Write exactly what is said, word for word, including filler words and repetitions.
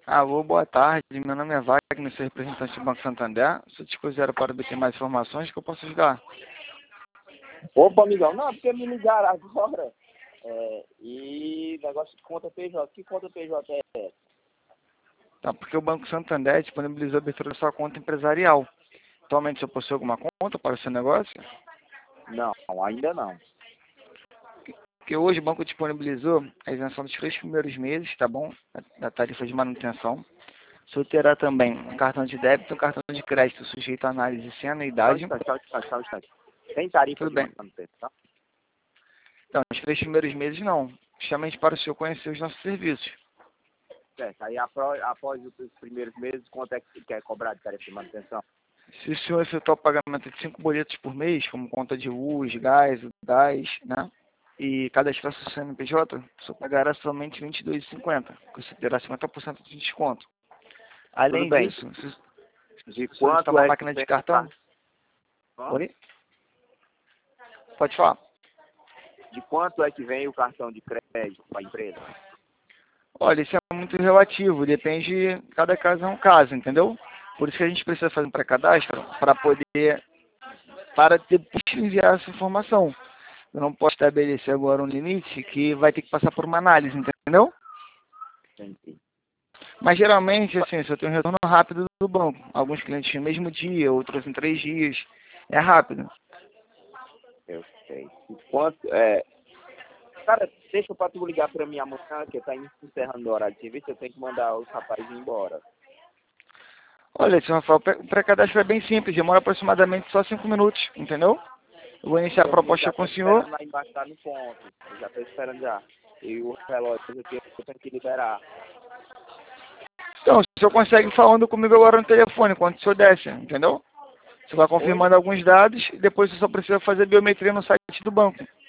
Alô, boa tarde. Meu nome é Wagner, sou representante do Banco Santander. Se te quiser para obter mais informações, que eu posso ajudar. Opa, amigão, não, porque me ligaram agora. É, e negócio de conta P J. Que conta P J é essa? Tá, porque o Banco Santander disponibilizou a abertura da sua conta empresarial. Atualmente, você possui alguma conta para o seu negócio? Não, ainda não. Porque hoje o banco disponibilizou a isenção dos três primeiros meses, tá bom? Da tarifa de manutenção. Você terá também um cartão de débito e um cartão de crédito sujeito à análise sem Só um anuidade. instante, só um instante, só um instante. Tem tarifa Tudo de bem. manutenção? Então, os três primeiros meses não. Justamente para o senhor conhecer os nossos serviços. Certo, aí após, após os primeiros meses, quanto é que quer cobrar de tarifa de manutenção? Se o senhor efetuar o pagamento de cinco boletos por mês, como conta de luz, gás, gás, né? E cadastrar seu C N P J, o senhor pagará somente vinte e dois reais e cinquenta centavos, que você terá cinquenta por cento de desconto. Tudo Além bem. disso, se De se solicitar quanto uma é que máquina de vem o cartão, cartão? oi? Pode falar. De quanto é que vem o cartão de crédito para a empresa? Olha, isso é muito relativo, depende, cada caso é um caso, entendeu? Por isso que a gente precisa fazer um pré-cadastro para poder, para depois enviar essa informação. Eu não posso estabelecer agora um limite que vai ter que passar por uma análise, entendeu? Entendi. Mas geralmente, assim, você tem um retorno rápido do banco. Alguns clientes no mesmo dia, outros em três dias. É rápido. Eu sei. E quanto, é... Cara, deixa pra tu ligar pra mim amanhã, que tá encerrando o horário de serviço, eu tenho que mandar os rapazes embora. Olha, senhor Rafael, o pré-cadastro é bem simples, demora aproximadamente só cinco minutos, entendeu? Eu vou iniciar a Eu, eu proposta já com tô o senhor. esperando lá embaixo, tá no ponto. Eu já tô esperando já. E o relógio aqui eu tenho que liberar. Então, o senhor consegue falando comigo agora no telefone, quando o senhor desce, entendeu? Você vai Oi? confirmando alguns dados e depois você só precisa fazer biometria no site do banco.